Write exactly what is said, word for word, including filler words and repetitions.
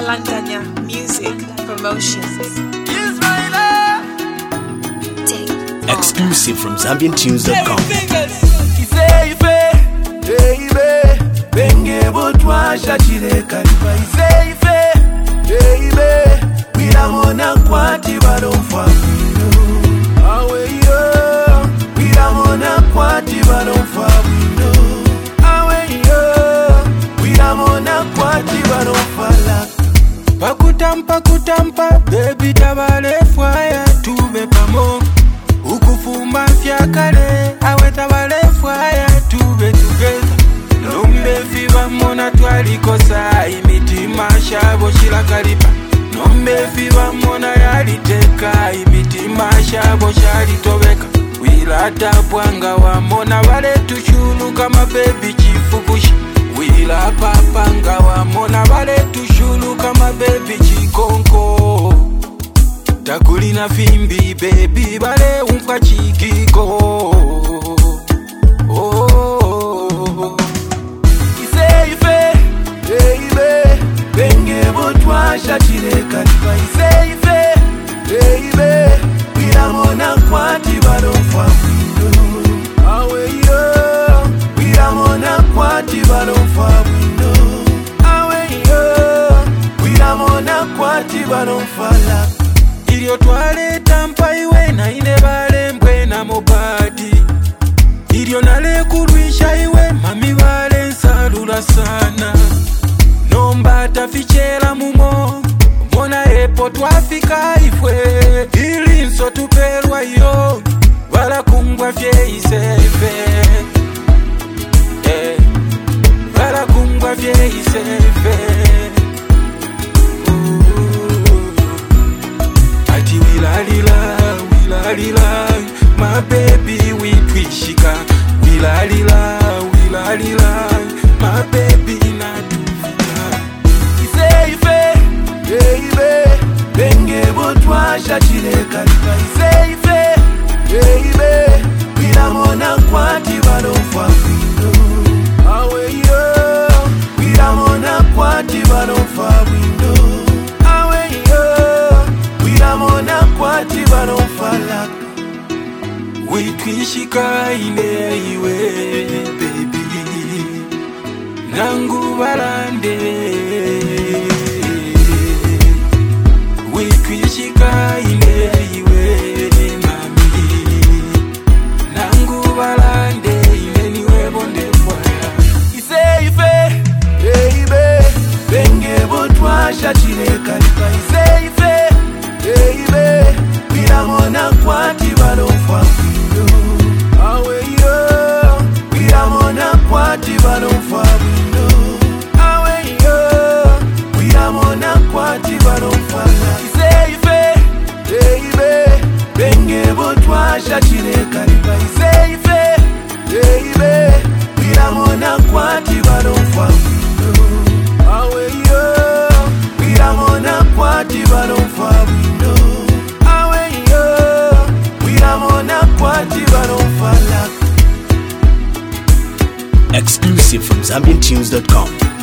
Kalandanya Music Promotions. Exclusive from Zambian Tunes dot com. Pakutampa kutampa baby tabale fwaya tube pamo ukufuma fyakale awe tabale fwaya tube together nombe fiba mona twalikosa imitima shabo shirakalipa nombe fiba mona yaliteka imitima shabo shalitobeka wilata bwanga wa mona wale tushulu kama baby chifukushi wila papanga wa mona wale tushulu kama baby chikonko takulina fimbi baby bale unka chikiko oh iseife baby benge botwa shachileka nipa iseife baby wila mona kwati balo mfabundo awe yo wila mona kwati balo mfabundo awe yo wila mona kwati balo mfala Ilio twale tampa iwe na ine bale mbwe na mobadi Ilio nale kurwisha iwe mami bale nsalula sana Nomba tafichela mumo Mona epo twafika ifwe Ili nso tuperwa yo Wala kungwa fye isefe eh. Wala kungwa fye isefe Wilalila, wilalila, my baby we twishika. Wilalila, wilalila, my baby na tufika. Iseife, baby, benge botwa shachileka nipa. Iseife, baby, wila mona kwati balo mfabundo. Awe yo, wila mona kwati balo mfabundo. Awe yo, wila mona kwati balo mfalaka Witwishika ine iwe baby Nangu balande Witwishika ine iwe mami Nangu balande ine niwe bonde fwaya Iseife baby benge botwa shachileka nipa Iseife baby wila mona kwati balo mfabundo awe yo wila mona kwati balo mfabundo awe yo wila mona kwati balo mfala Iseife baby benge botwa shachileka nipa Iseife baby wila mona kwati balo mfabundo awe yo wila mona kwati balo mfabundo awe yo wila mona kwati balo mfalaka Exclusive from Zambian Tunes dot com.